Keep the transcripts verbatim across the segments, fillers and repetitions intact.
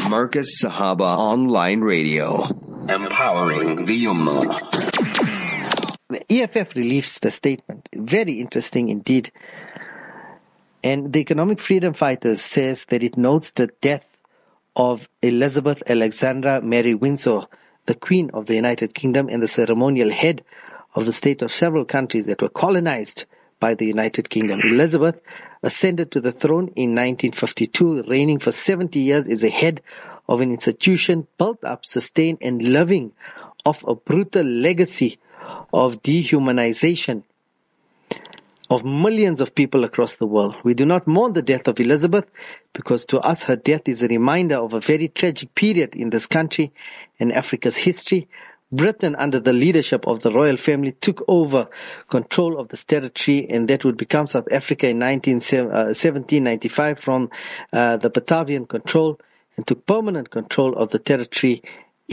Marcus Sahaba Online Radio, empowering the Ummah. The E F F released a statement, very interesting indeed. And the Economic Freedom Fighters says that it notes the death of Elizabeth Alexandra Mary Windsor, the Queen of the United Kingdom and the ceremonial head of the state of several countries that were colonized by the United Kingdom. Elizabeth ascended to the throne in nineteen fifty-two, reigning for seventy years as a head of an institution built up, sustained, and living off a brutal legacy of dehumanization of millions of people across the world. We do not mourn the death of Elizabeth because to us her death is a reminder of a very tragic period in this country and Africa's history. Britain, under the leadership of the royal family, took over control of this territory, and that would become South Africa in seventeen ninety-five from uh, the Batavian control, and took permanent control of the territory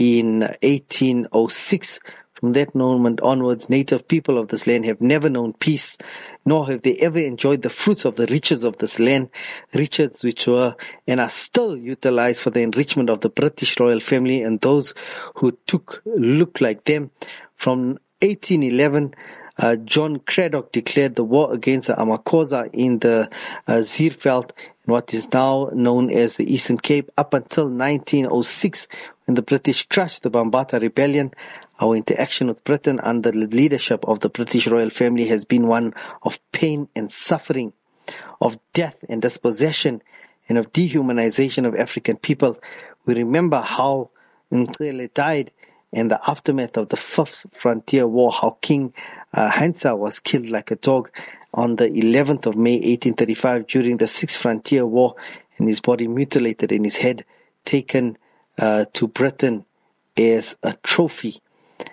in eighteen oh six. From that moment onwards, native people of this land have never known peace, nor have they ever enjoyed the fruits of the riches of this land, riches which were and are still utilized for the enrichment of the British royal family and those who took look like them. From eighteen eleven, uh, John Cradock declared the war against the Amakosa in the uh, Zeerveld, what is now known as the Eastern Cape, up until nineteen oh six, when the British crushed the Bambata Rebellion. Our interaction with Britain under the leadership of the British royal family has been one of pain and suffering, of death and dispossession, and of dehumanization of African people. We remember how Nkele died and the aftermath of the Fifth Frontier War, how King uh, Heinsa was killed like a dog on the eleventh of May eighteen thirty-five during the Sixth Frontier War, and his body mutilated and his head taken uh, to Britain as a trophy.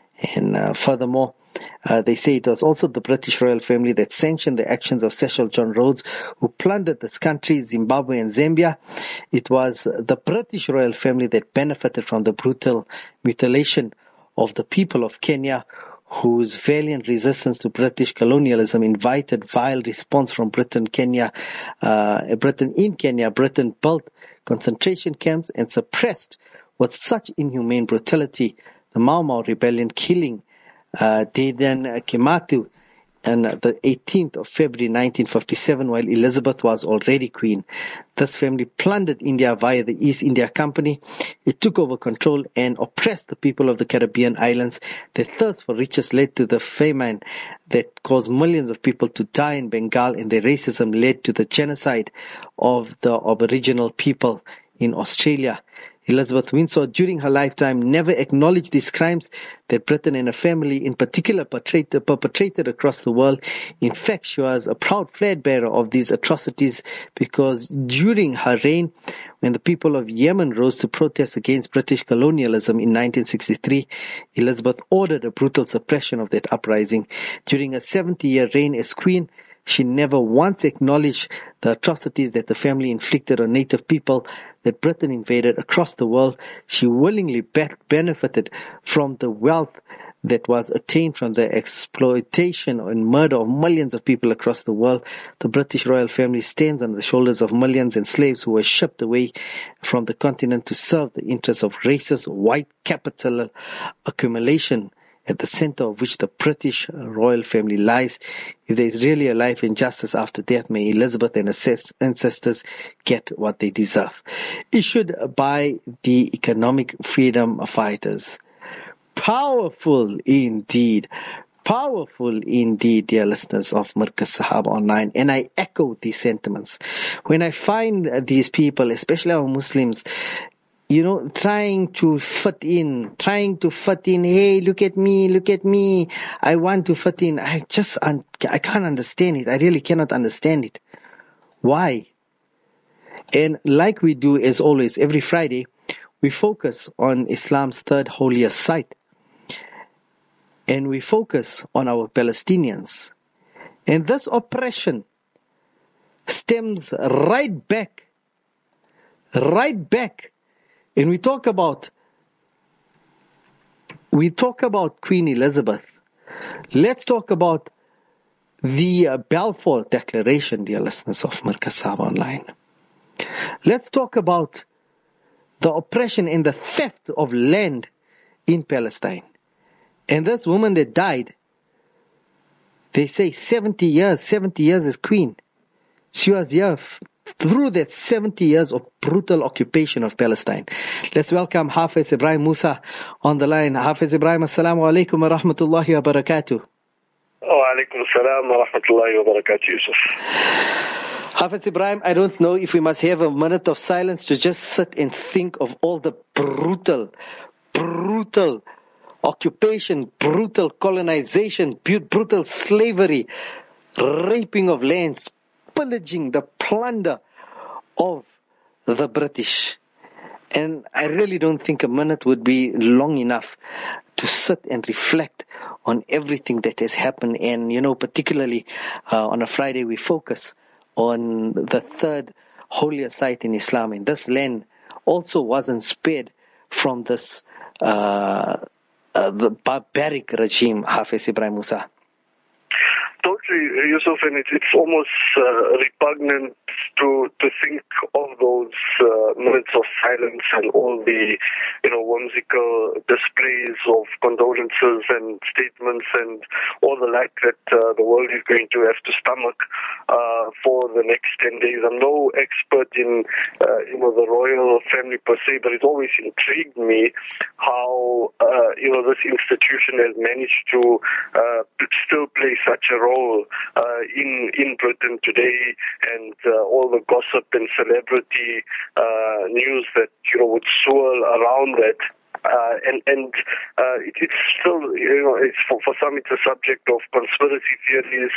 And uh, furthermore, uh, they say it was also the British royal family that sanctioned the actions of Cecil John Rhodes, who plundered this country, Zimbabwe and Zambia. It was the British royal family that benefited from the brutal mutilation of the people of Kenya, whose valiant resistance to British colonialism invited vile response from Britain. Kenya, uh, Britain in Kenya, Britain built concentration camps and suppressed with such inhumane brutality the Mau Mau rebellion, killing uh, Dedan Kimathi on the eighteenth of February nineteen fifty-seven, while Elizabeth was already queen. This family plundered India via the East India Company. It took over control and oppressed the people of the Caribbean islands. Their thirst for riches led to the famine that caused millions of people to die in Bengal, and their racism led to the genocide of the Aboriginal people in Australia. Elizabeth Windsor, during her lifetime, never acknowledged these crimes that Britain and her family in particular perpetrated across the world. In fact, she was a proud flag bearer of these atrocities because during her reign, when the people of Yemen rose to protest against British colonialism in nineteen sixty-three, Elizabeth ordered a brutal suppression of that uprising. During her seventy-year reign as queen, she never once acknowledged the atrocities that the family inflicted on native people that Britain invaded across the world. She willingly benefited from the wealth that was attained from the exploitation and murder of millions of people across the world. The British royal family stands on the shoulders of millions and slaves who were shipped away from the continent to serve the interests of racist white capital accumulation, at the center of which the British royal family lies. If there is really a life in justice after death, may Elizabeth and her ancestors get what they deserve. Issued by the Economic Freedom Fighters. Powerful indeed. Powerful indeed, dear listeners of Marcus Sahaba Online. And I echo these sentiments. When I find these people, especially our Muslims, you know, trying to fit in, trying to fit in. Hey, look at me, look at me. I want to fit in. I just, I can't understand it. I really cannot understand it. Why? And like we do as always, every Friday, we focus on Islam's third holiest site. And we focus on our Palestinians. And this oppression stems right back, right back. And we talk about, we talk about Queen Elizabeth. Let's talk about the uh, Balfour Declaration, dear listeners of Marcus Sahaba Online. Let's talk about the oppression and the theft of land in Palestine. And this woman that died, they say seventy years, seventy years as queen. She was here through that seventy years of brutal occupation of Palestine. Let's welcome Hafiz Ibrahim Musa on the line. Hafiz Ibrahim, assalamu alaikum wa rahmatullahi wa barakatuh. Wa alaikum assalam wa rahmatullahi wa barakatuh, Yusuf. Hafiz Ibrahim, I don't know if we must have a minute of silence to just sit and think of all the brutal, brutal occupation, brutal colonization, brutal slavery, raping of lands, pillaging, the plunder of the British. And I really don't think a minute would be long enough to sit and reflect on everything that has happened. And, you know, particularly uh, on a Friday, we focus on the third holiest site in Islam. And this land also wasn't spared from this uh, uh, the barbaric regime, Hafiz Ibrahim Musa. Totally, Yusuf, and it's, it's almost uh, repugnant to to think of those uh, minutes of silence and all the, you know, whimsical displays of condolences and statements and all the like that uh, the world is going to have to stomach uh, for the next ten days. I'm no expert in, uh, you know, the royal family per se, but it always intrigued me how, uh, you know, this institution has managed to uh, still play such a role uh, in in Britain today, and uh, all the gossip and celebrity uh, news that, you know, would swirl around that. Uh, and and uh, it, it's still, you know, it's for, for some it's a subject of conspiracy theories.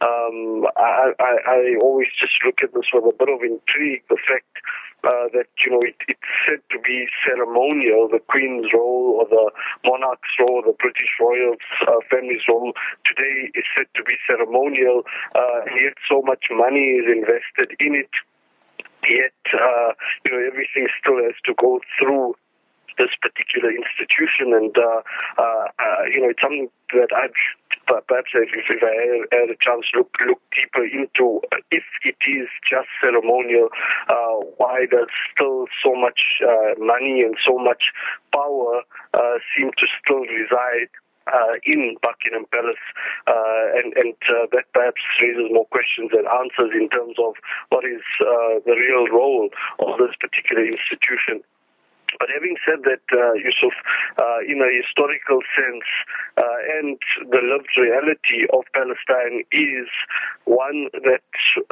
Um, I, I, I always just look at this with a bit of intrigue, the fact uh, that, you know, it, it's said to be ceremonial, the Queen's role or the monarch's role, the British royal uh, family's role today is said to be ceremonial, uh, and yet so much money is invested in it, yet, uh, you know, everything still has to go through this particular institution, and uh, uh, uh, you know, it's something that I've perhaps if, if I had a chance to look look deeper into. If it is just ceremonial, uh, why does still so much uh, money and so much power uh, seem to still reside Uh, in Buckingham Palace, uh, and, and uh, that perhaps raises more questions than answers in terms of what is uh, the real role of this particular institution. But having said that, uh, Yusuf, uh, in a historical sense, uh, and the lived reality of Palestine is one that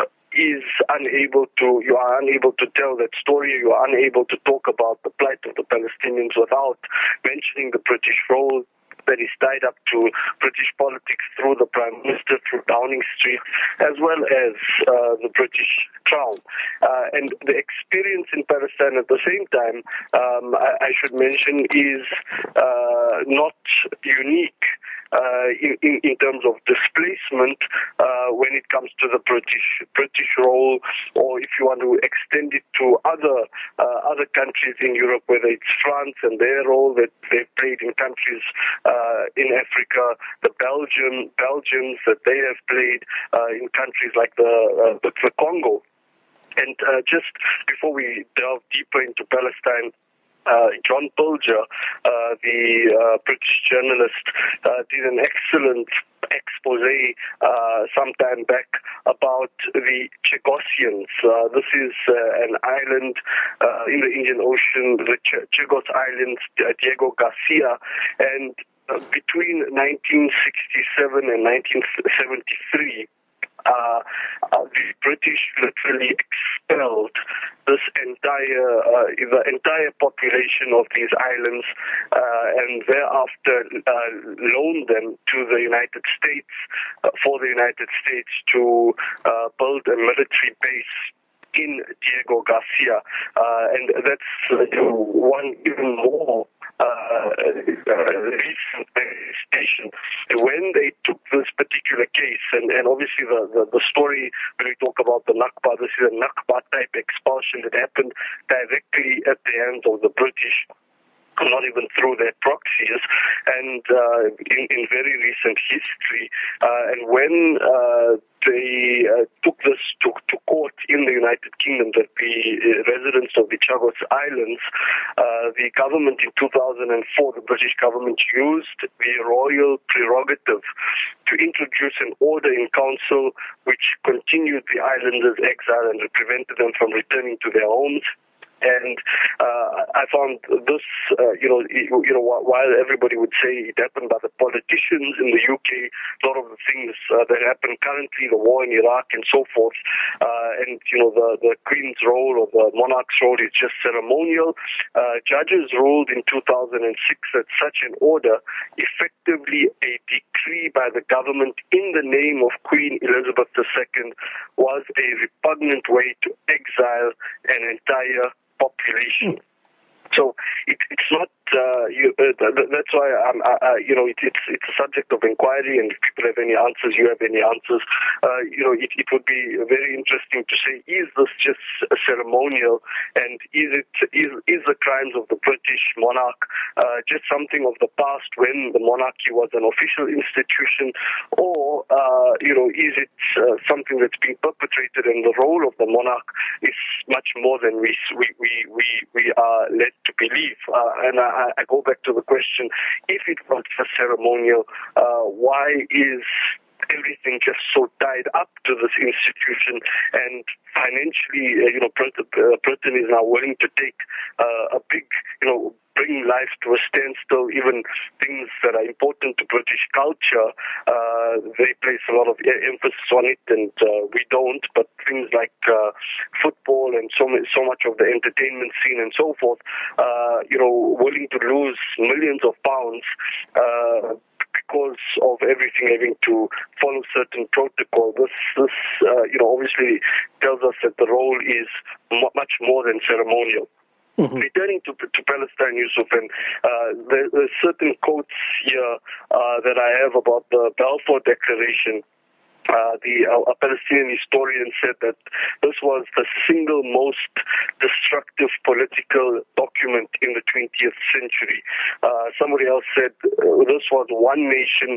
is unable to, you are unable to tell that story, you are unable to talk about the plight of the Palestinians without mentioning the British role that is tied up to British politics through the Prime Minister, through Downing Street, as well as uh, the British Crown. Uh, and the experience in Palestine at the same time, um, I, I should mention, is uh, not unique. Uh, in, in, in terms of displacement, uh, when it comes to the British British role, or if you want to extend it to other uh, other countries in Europe, whether it's France and their role that they've played in countries uh, in Africa, the Belgian Belgians that they have played uh, in countries like the uh, the, the Congo. And uh, just before we delve deeper into Palestine, Uh, John Pilger, uh, the uh, British journalist, uh, did an excellent expose uh, some time back about the Chagosians. Uh, this is uh, an island uh, in the Indian Ocean, the Ch- Chagos Islands, Diego Garcia, and uh, between nineteen sixty-seven and nineteen seventy-three, Uh, uh, the British literally expelled this entire, uh, the entire population of these islands, uh, and thereafter uh, loaned them to the United States, uh, for the United States to uh, build a military base in Diego Garcia, uh, and that's uh, one even more uh, recent manifestation. When they took this particular case, and, and obviously the, the, the story when we talk about the Nakba, this is a Nakba type expulsion that happened directly at the hands of the British. not even through their proxies, and uh, in, in very recent history. Uh, and when uh, they uh, took this to, to court in the United Kingdom, that the uh, residents of the Chagos Islands, uh, the government in two thousand four, the British government used the royal prerogative to introduce an order in council which continued the islanders' exile and prevented them from returning to their homes. And uh, I found this, uh, you know, you know, while everybody would say it happened by the politicians in the U K, a lot of the things uh, that happen currently, the war in Iraq and so forth, uh, and, you know, the, the Queen's role or the monarch's role is just ceremonial. Uh, judges ruled in two thousand six that such an order, effectively a decree by the government in the name of Queen Elizabeth the Second, was a repugnant way to exile an entire population. So it, it's not, uh, you, uh, th- that's why, I'm, uh, you know, it, it's it's a subject of inquiry, and if people have any answers, you have any answers, uh, you know, it, it would be very interesting to say, is this just a ceremonial, and is it is, is the crimes of the British monarch uh, just something of the past when the monarchy was an official institution, or, uh, you know, is it uh, something that's being perpetrated, and the role of the monarch is much more than we we we we, we are led to believe. Uh, and I, I go back to the question, if it was a ceremonial, uh, why is everything just so tied up to this institution? And financially, uh, you know, Britain, uh, Britain is now willing to take uh, a big, you know, bring life to a standstill. Even things that are important to British culture, uh, they place a lot of emphasis on it, and uh, we don't. But things like uh, football and so so much of the entertainment scene and so forth, uh, you know, willing to lose millions of pounds Uh, because of everything having to follow certain protocol. This, this uh, you know, obviously tells us that the role is m- much more than ceremonial. Mm-hmm. Returning to to Palestine, Yusuf, and uh, there, there's certain quotes here uh, that I have about the Balfour Declaration. Uh, the uh, a Palestinian historian said that this was the single most destructive political document in the twentieth century. Uh, somebody else said uh, this was one nation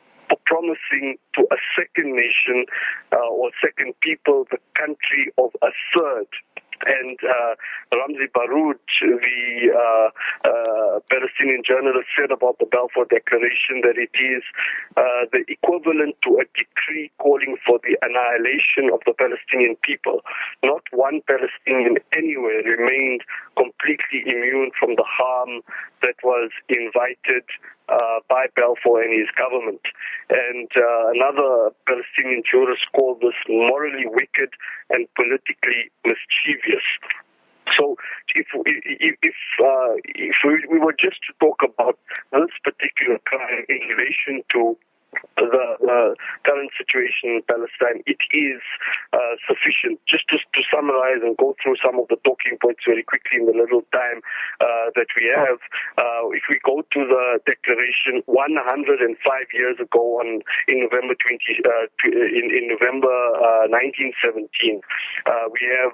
promising to a second nation uh, or second people the country of a third. And uh, Ramzi Baroud, the uh, uh, Palestinian journalist, said about the Balfour Declaration that it is uh, the equivalent to a decree calling for the annihilation of the Palestinian people. Not one Palestinian anywhere remained completely immune from the harm that was invited uh, by Balfour and his government. And uh, another Palestinian jurist called this morally wicked and politically mischievous. So if if if, uh, if we, we were just to talk about this particular crime in relation to the, the current situation in Palestine, it is uh, sufficient. Just, just to summarize and go through some of the talking points very quickly in the little time uh, that we have, uh, if we go to the declaration one hundred five years ago on in November twenty uh, in, in November uh, nineteen seventeen, uh, we have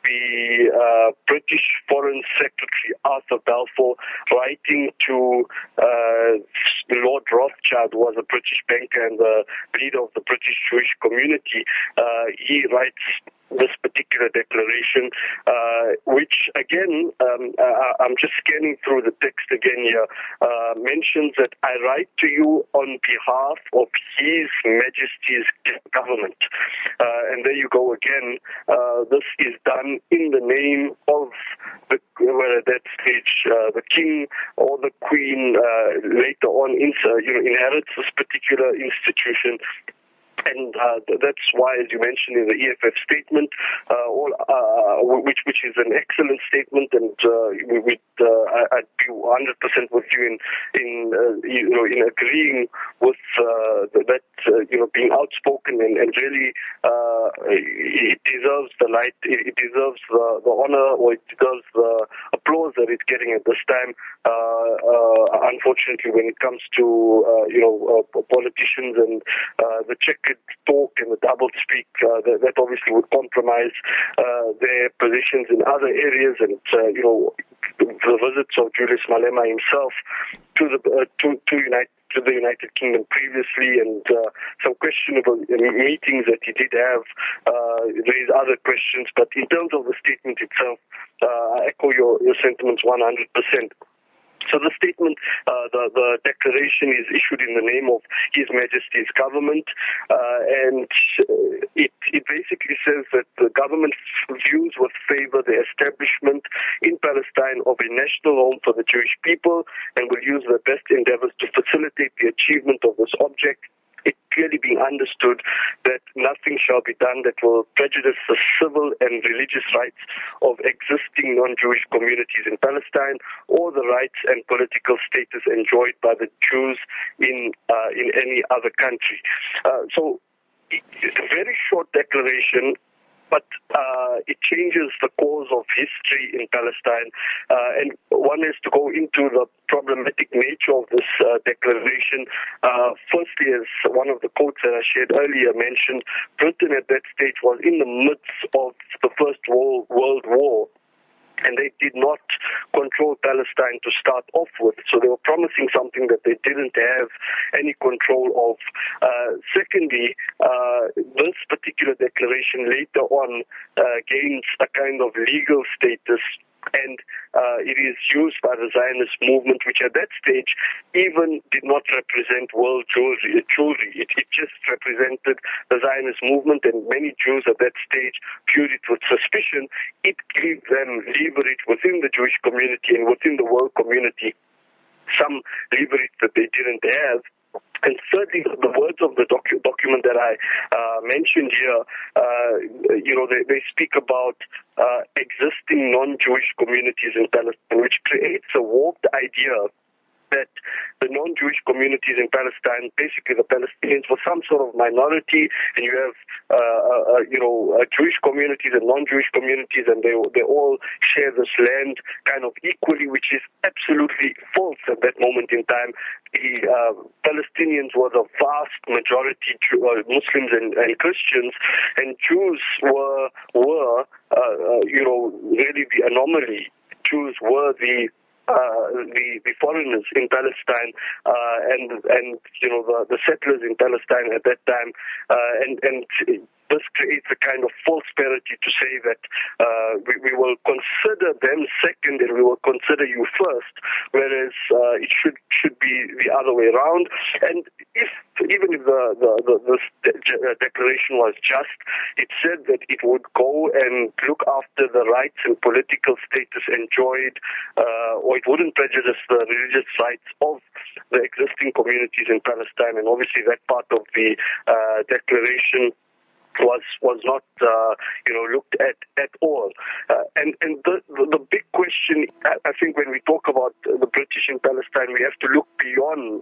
the uh, British Foreign Secretary Arthur Balfour writing to uh, Lord Rothschild, who was a British banker and the leader of the British Jewish community. Uh, he writes this particular declaration, uh, which again, um, uh, I'm just scanning through the text again here, uh, mentions that I write to you on behalf of His Majesty's government. Uh, and there you go again. Uh, this is done in the name of the, well, at that stage, uh, the king or the queen uh, later on in, uh, you know, inherits this particular institution. And uh, that's why, as you mentioned in the E F F statement, uh, all, uh, which which is an excellent statement, and uh, with, uh, I'd be one hundred percent with you in in uh, you know in agreeing with uh, that uh, you know being outspoken and, and really uh, it deserves the light, it deserves the, the honor, or it deserves the applause that it's getting at this time. Uh, uh, unfortunately, when it comes to uh, you know uh, politicians and uh, the checkered repeated talk and the double speak, uh, that, that obviously would compromise uh, their positions in other areas, and uh, you know, the visits of Julius Malema himself to the uh, to to United. to the United Kingdom previously, and uh, some questionable meetings that he did have uh, raise other questions. But in terms of the statement itself, uh, I echo your, your sentiments one hundred percent. So the statement, uh, the, the declaration is issued in the name of His Majesty's government, uh, and it, it basically says that the government views with favor the establishment in Palestine of a national home for the Jewish people, and will use their best endeavors to facilitate the achievement of this object. It clearly being understood that nothing shall be done that will prejudice the civil and religious rights of existing non-Jewish communities in Palestine, or the rights and political status enjoyed by the Jews in uh, in any other country. Uh, so, it's a very short declaration, but uh, it changes the course of history in Palestine. Uh, and one is to go into the problematic nature of this uh, declaration. Uh, firstly, as one of the quotes that I shared earlier mentioned, Britain at that stage was in the midst of the First World, World War, and they did not control Palestine to start off with. So they were promising something that they didn't have any control of. Uh, secondly, uh, this particular declaration later on uh, gains a kind of legal status, and uh, it is used by the Zionist movement, which at that stage even did not represent world Jewry. Jewry. It, it just represented the Zionist movement, and many Jews at that stage viewed it with suspicion. It gave them leverage within the Jewish community and within the world community, some leverage that they didn't have. And thirdly, the words of the docu- document that I uh, mentioned here, uh, you know, they, they speak about uh, existing non-Jewish communities in Palestine, which creates a warped idea that the non-Jewish communities in Palestine, basically the Palestinians, were some sort of minority, and you have, uh, uh, you know, uh, Jewish communities and non-Jewish communities, and they they all share this land kind of equally, which is absolutely false at that moment in time. The uh, Palestinians were the vast majority, uh, Muslims and, and Christians, and Jews were were uh, uh, you know, really the anomaly. Jews were the Uh, the, the foreigners in Palestine, uh, and and you know the, the settlers in Palestine at that time, uh, and and this creates a kind of false parity to say that uh, we, we will consider them second and we will consider you first, whereas uh, it should should be the other way around. And if even if the the, the, the de- declaration was just, it said that it would go and look after the rights and political status enjoyed, uh, or it wouldn't prejudice the religious rights of the existing communities in Palestine. And obviously that part of the uh, declaration was was not uh, you know looked at at all. Uh, and and the the big question, I think, when we talk about the British in Palestine, we have to look beyond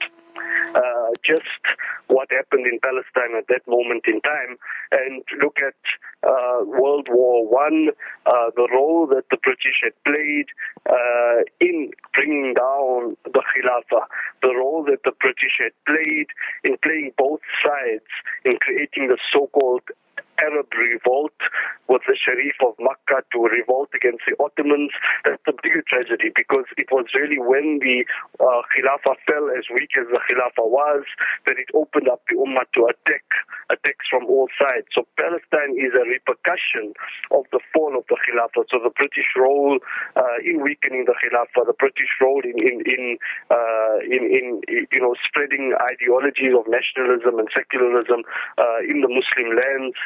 uh, just what happened in Palestine at that moment in time, and look at uh, World War One, uh, the role that the British had played uh, in bringing down the Khilafah, the role that the British had played in playing both sides in creating the so-called Arab revolt with the Sharif of Makkah to revolt against the Ottomans. That's the bigger tragedy, because it was really when the uh, Khilafah fell, as weak as the Khilafah was, that it opened up the Ummah to attack, attacks from all sides. So Palestine is a repercussion of the fall of the Khilafah. So the British role uh, in weakening the Khilafah, the British role in in in, uh, in in you know spreading ideologies of nationalism and secularism uh, in the Muslim lands.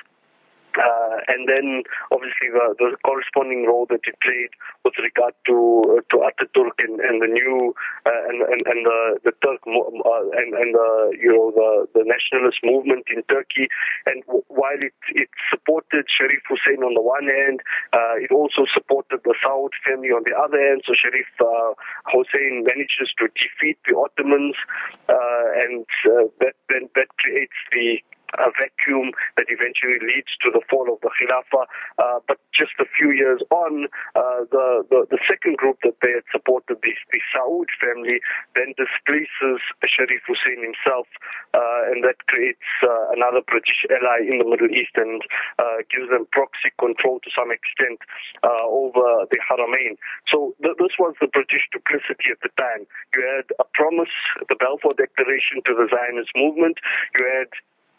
Uh, and then, obviously, the, the corresponding role that it played with regard to uh, to Ataturk and, and the new uh, and, and and the the Turk uh, and and the you know the the nationalist movement in Turkey. And w- while it it supported Sharif Hussein on the one hand, uh, it also supported the Saud family on the other hand. So Sharif uh, Hussein manages to defeat the Ottomans, uh, and uh, that then that creates the a vacuum that eventually leads to the fall of the Khilafah. Uh, but just a few years on, uh, the, the, the second group that they had supported, the, the Saud family, then displaces Sharif Hussein himself, uh, and that creates uh, another British ally in the Middle East and uh, gives them proxy control to some extent uh, over the Haramain. So th- this was the British duplicity at the time. You had a promise, the Balfour Declaration to the Zionist movement. You had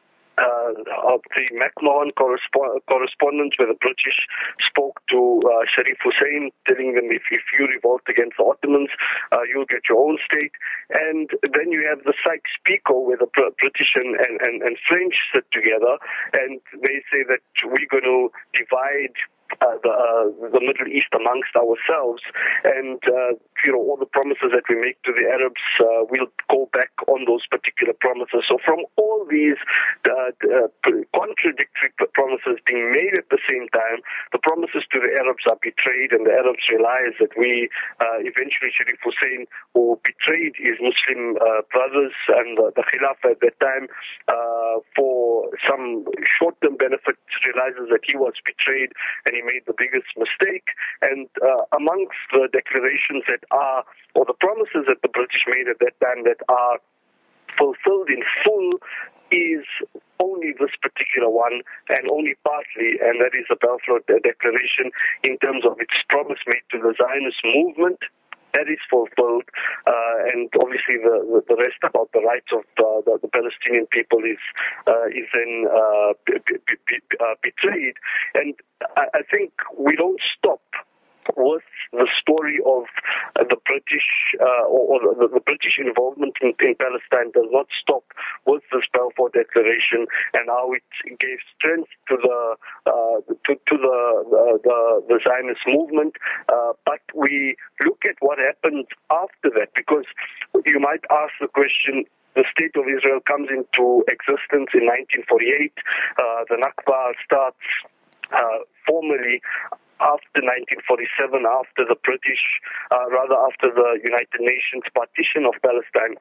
Uh, of the McMahon correspond- correspondence where the British spoke to uh, Sharif Hussein, telling them if, if you revolt against the Ottomans, uh, you'll get your own state. And then you have the Sykes-Picot where the Br- British and, and, and, and French sit together, and they say that we're going to divide Uh, the, uh, the Middle East amongst ourselves, and uh, you know all the promises that we make to the Arabs, uh, we'll go back on those particular promises. So from all these uh, uh, contradictory promises being made at the same time, the promises to the Arabs are betrayed, and the Arabs realize that we uh, eventually Sharif Hussein, who betrayed his Muslim uh, brothers and uh, the Khilafah at that time uh, for some short-term benefit, realizes that he was betrayed and he made the biggest mistake. And uh, amongst the declarations that are, or the promises that the British made at that time that are fulfilled in full, is only this particular one, and only partly, and that is the Balfour Declaration in terms of its promise made to the Zionist movement. That is fulfilled, uh, and obviously the, the, the rest about the rights of uh, the, the Palestinian people is uh, is then uh, be, be, be, uh, betrayed. And I, I think we don't stop with the story of uh, the British uh, or, or the, the British involvement in, in Palestine does not stop with this Balfour Declaration and how it gave strength to the uh, to, to the, the, the the Zionist movement. Uh, but we look at what happened after that, because you might ask the question. The State of Israel comes into existence in nineteen forty-eight. Uh, the Nakba starts uh, formally after nineteen forty-seven, after the British, uh, rather after the United Nations partition of Palestine.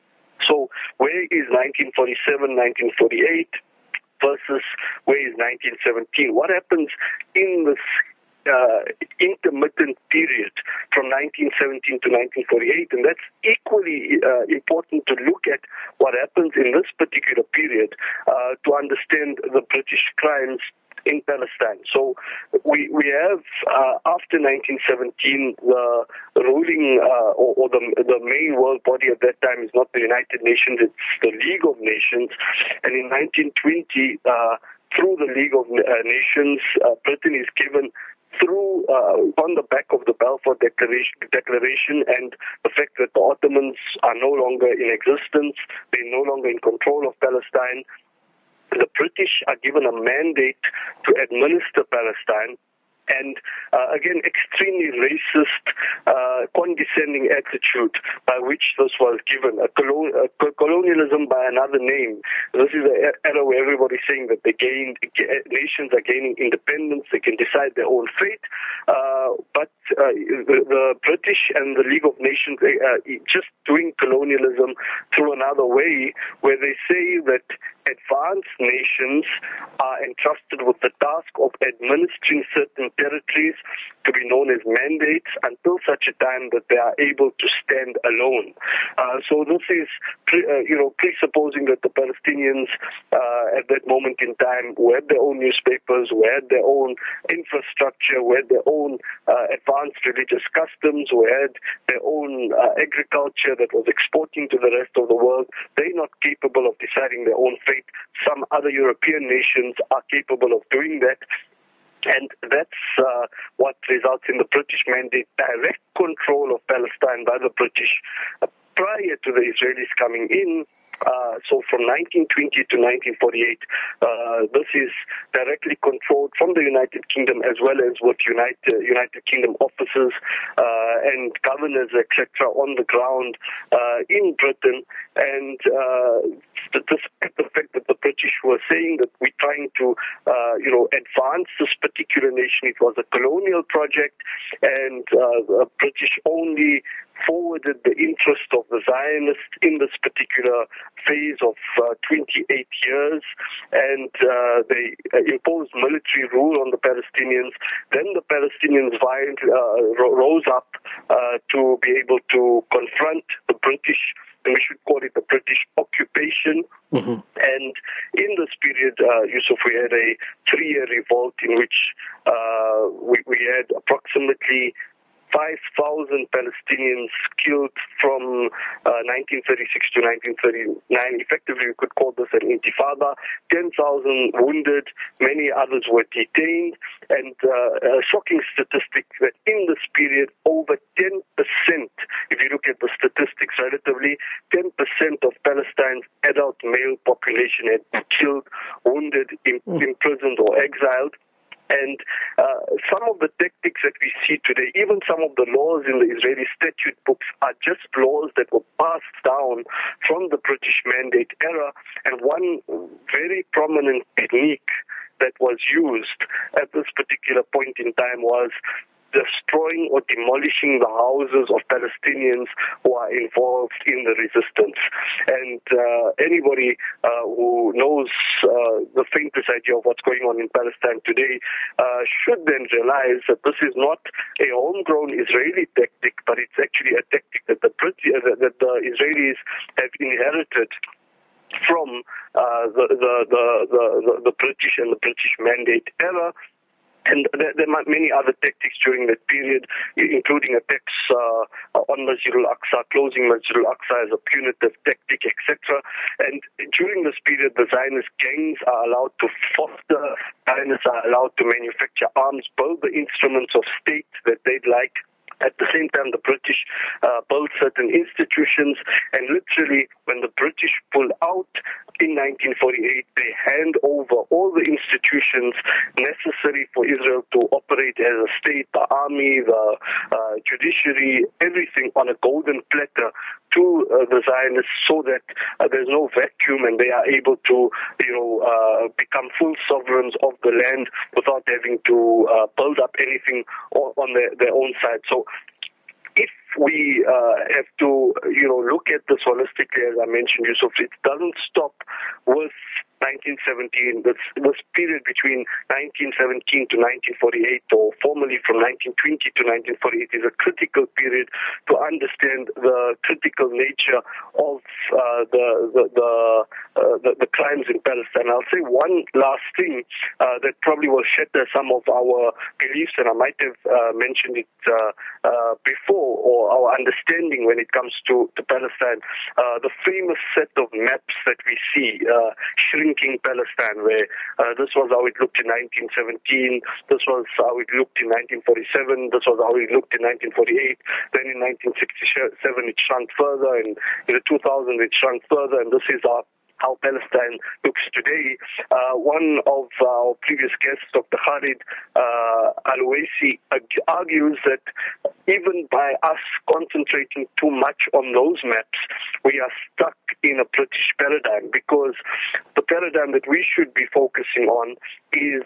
So where is nineteen forty-seven, nineteen forty-eight versus where is nineteen seventeen? What happens in this uh, intermittent period from nineteen seventeen to nineteen forty-eight? And that's equally uh, important to look at what happens in this particular period uh, to understand the British crimes in Palestine. So we we have uh, after nineteen seventeen the ruling uh, or, or the the main world body at that time is not the United Nations, it's the League of Nations. And in nineteen twenty, uh, through the League of uh, Nations, uh, Britain is given through uh, on the back of the Balfour Declaration, Declaration and the fact that the Ottomans are no longer in existence, they're no longer in control of Palestine. The British are given a mandate to administer Palestine, and uh, again, extremely racist, uh, condescending attitude by which this was given, a, colon- a colonialism by another name. This is an era where everybody's saying that they gained, nations are gaining independence, they can decide their own fate, uh, but uh, the, the British and the League of Nations uh, just doing colonialism through another way, where they say that advanced nations are entrusted with the task of administering certain territories to be known as mandates until such a time that they are able to stand alone. Uh, so this is, pre, uh, you know, presupposing that the Palestinians uh, at that moment in time who had their own newspapers, who had their own infrastructure, who had their own uh, advanced religious customs, who had their own uh, agriculture that was exporting to the rest of the world, they're not capable of deciding their own fate. Some other European nations are capable of doing that. And that's uh, what results in the British mandate, direct control of Palestine by the British uh, prior to the Israelis coming in. Uh, so from nineteen twenty to nineteen forty-eight, uh, this is directly controlled from the United Kingdom as well as with United, United Kingdom officers uh, and governors, et cetera, on the ground uh, in Britain. And uh, despite the fact that the British were saying that we're trying to, uh, you know, advance this particular nation, it was a colonial project, and uh, the British only forwarded the interest of the Zionists in this particular phase of uh, twenty-eight years, and uh, they uh, imposed military rule on the Palestinians. Then the Palestinians violently, uh, rose up uh, to be able to confront the British, and we should call it the British occupation. Mm-hmm. And in this period, uh, Yusuf, we had a three-year revolt in which uh, we, we had approximately five thousand Palestinians killed from uh, nineteen thirty-six to nineteen thirty-nine. Effectively, we could call this an intifada. ten thousand wounded, many others were detained, and uh, a shocking statistic that in this period, over ten percent, if you look at the statistics relatively, ten percent of Palestine's adult male population had been killed, wounded, in, imprisoned, or exiled. And uh, some of the tactics that we see today, even some of the laws in the Israeli statute books, are just laws that were passed down from the British Mandate era. And one very prominent technique that was used at this particular point in time was destroying or demolishing the houses of Palestinians who are involved in the resistance. And uh, anybody uh, who knows uh, the faintest idea of what's going on in Palestine today uh, should then realize that this is not a homegrown Israeli tactic, but it's actually a tactic that the British, uh, that the Israelis have inherited from uh, the, the, the, the, the British and the British Mandate era. And there, there are many other tactics during that period, including attacks uh, on Masjid al-Aqsa, closing Masjid al-Aqsa as a punitive tactic, et cetera. And during this period, the Zionist gangs are allowed to foster, Zionists are allowed to manufacture arms, build the instruments of state that they'd like. At the same time, the British uh, built certain institutions, and literally, when the British pull out in nineteen forty-eight, they hand over all the institutions necessary for Israel to operate as a state, the army, the uh, judiciary, everything on a golden platter to uh, the Zionists, so that uh, there's no vacuum and they are able to, you know, uh, become full sovereigns of the land without having to uh, build up anything on, on their, their own side. So if we uh, have to, you know, look at this holistically, as I mentioned, Yusuf, it doesn't stop with nineteen seventeen. This, this period between nineteen seventeen to nineteen forty-eight, or formally from nineteen twenty to nineteen forty-eight, is a critical period to understand the critical nature of uh, the the the, uh, the the crimes in Palestine. I'll say one last thing uh, that probably will shatter some of our beliefs, and I might have uh, mentioned it uh, uh, before, or our understanding when it comes to, to Palestine. Uh, the famous set of maps that we see, uh, shrinking Palestine, where uh, this was how it looked in nineteen seventeen, this was how it looked in nineteen forty-seven, this was how it looked in nineteen forty-eight, then in nineteen sixty-seven it shrunk further, and in the two thousand it shrunk further, and this is our how Palestine looks today. Uh, one of our previous guests, Doctor Khalid uh, Al-Waisi, argues that even by us concentrating too much on those maps, we are stuck in a British paradigm, because the paradigm that we should be focusing on is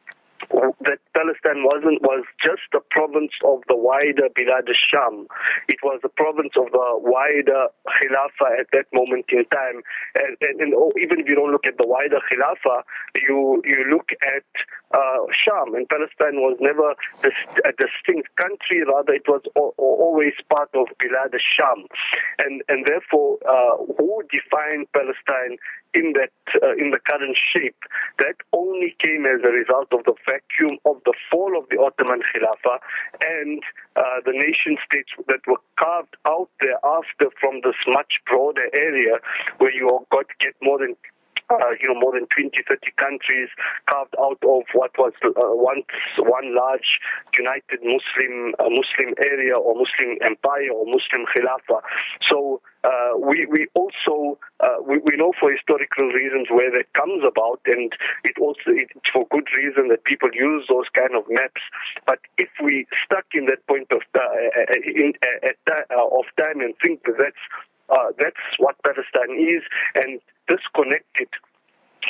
that Palestine wasn't was just a province of the wider Bilad al-Sham. It was a province of the wider Khilafah at that moment in time. And, and, and even if you don't look at the wider Khilafah, you you look at uh, Sham, and Palestine was never a distinct country. Rather, it was always part of Bilad al-Sham. And and therefore, uh, who defined Palestine in that uh, in the current shape? That only came as a result of the vacuum of the fall of the Ottoman Khilafah and uh, the nation states that were carved out thereafter from this much broader area, where you got to get more than Uh, you know, more than twenty, thirty countries carved out of what was uh, once one large united Muslim uh, Muslim area or Muslim empire or Muslim Khilafah. So uh, we we also uh, we, we know for historical reasons where that comes about, and it also it's for good reason that people use those kind of maps. But if we stuck in that point of uh, in, at that, uh, of time and think that that's Uh, that's what Palestine is, and disconnected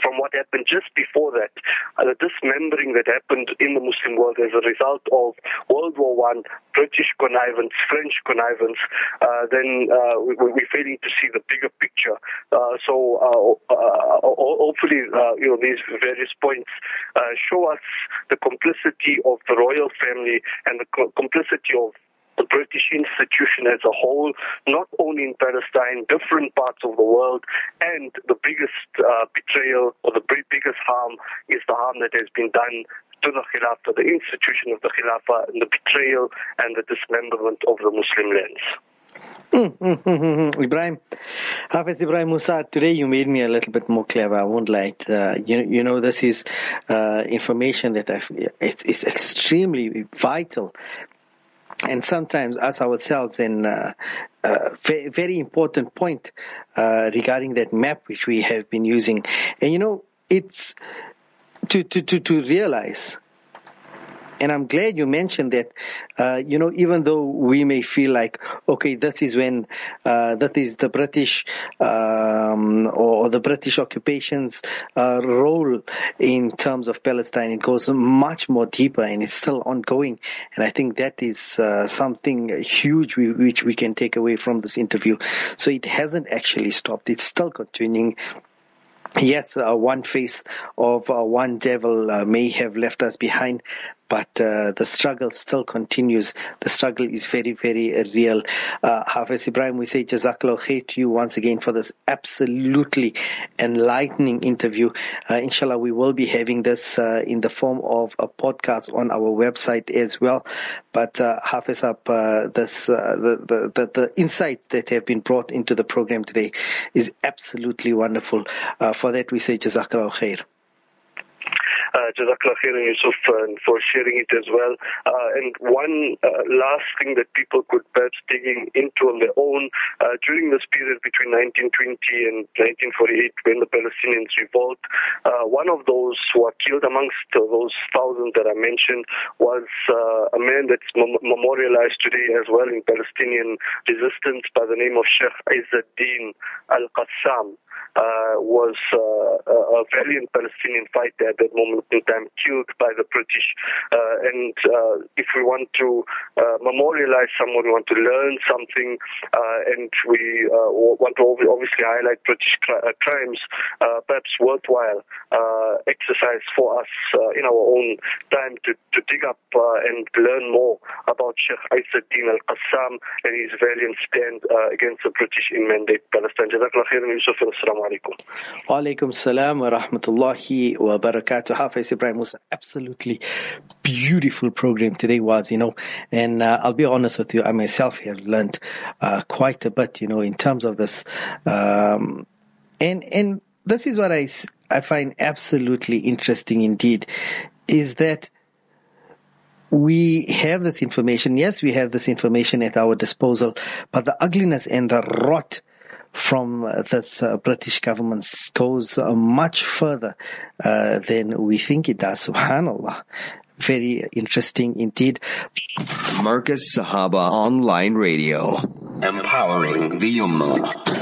from what happened just before that, uh, the dismembering that happened in the Muslim world as a result of World War One, British connivance, French connivance, uh, then uh, we, we're failing to see the bigger picture. Uh, so uh, uh, hopefully, uh, you know, these various points uh, show us the complicity of the royal family and the co- complicity of the British institution as a whole, not only in Palestine, different parts of the world, and the biggest uh, betrayal or the biggest harm is the harm that has been done to the Khilafah, the institution of the Khilafah, and the betrayal and the dismemberment of the Muslim lands. Mm, mm, mm, mm, mm. Ibrahim, Hafiz Ibrahim Musa, today you made me a little bit more clever, I won't lie. Uh, you, you know, this is uh, information that I've, it's, it's extremely vital. And sometimes us ourselves, and uh, uh, very, very important point uh, regarding that map which we have been using. And you know, it's to to to, to realize. And I'm glad you mentioned that, uh, you know, even though we may feel like, okay, this is when, uh, that is the British, um, or the British occupation's, uh, role in terms of Palestine, it goes much more deeper and it's still ongoing. And I think that is, uh, something huge we, which we can take away from this interview. So it hasn't actually stopped. It's still continuing. Yes, uh, one face of uh, one devil uh, may have left us behind, but uh, the struggle still continues. The struggle is very, very uh, real. Uh, Hafiz Ibrahim, we say Jazakallah khair to you once again for this absolutely enlightening interview. Uh, inshallah, we will be having this uh, in the form of a podcast on our website as well. But uh, Hafiz up, uh, this uh, the, the the the insights that have been brought into the program today is absolutely wonderful. Uh, for that, we say Jazakallah khair. Uh, Jazakallah khair, Yusuf, and for sharing it as well. Uh, and one uh, last thing that people could perhaps digging into on their own, uh, during this period between nineteen twenty and nineteen forty-eight, when the Palestinians revolt, uh, one of those who are killed amongst those thousands that I mentioned was uh, a man that's mem- memorialized today as well in Palestinian resistance by the name of Sheikh Izzeddin Al-Qassam. Uh, was uh, a valiant Palestinian fighter at that moment in time, killed by the British. Uh, and uh, if we want to uh, memorialize someone, we want to learn something, uh, and we uh, want to obviously highlight British cri- uh, crimes, uh, perhaps worthwhile uh, exercise for us uh, in our own time to, to dig up uh, and learn more about Sheikh Izzeddin Al-Qassam and his valiant stand uh, against the British in Mandate Palestine. Jazakallah khairan, Yusuf, and assalamu alaikum. Wa alaikum salam wa rahmatullahi wa barakatuh. Hafiz Ibrahim Musa, absolutely beautiful program today was, you know, and uh, I'll be honest with you, I myself have learned uh, quite a bit, you know, in terms of this, um, and and this is what I, I find absolutely interesting indeed, is that we have this information. Yes, we have this information at our disposal, but the ugliness and the rot from uh, this uh, British government goes uh, much further uh, than we think it does. Subhanallah. Very interesting indeed. Marcus Sahaba Online Radio, empowering the Ummah.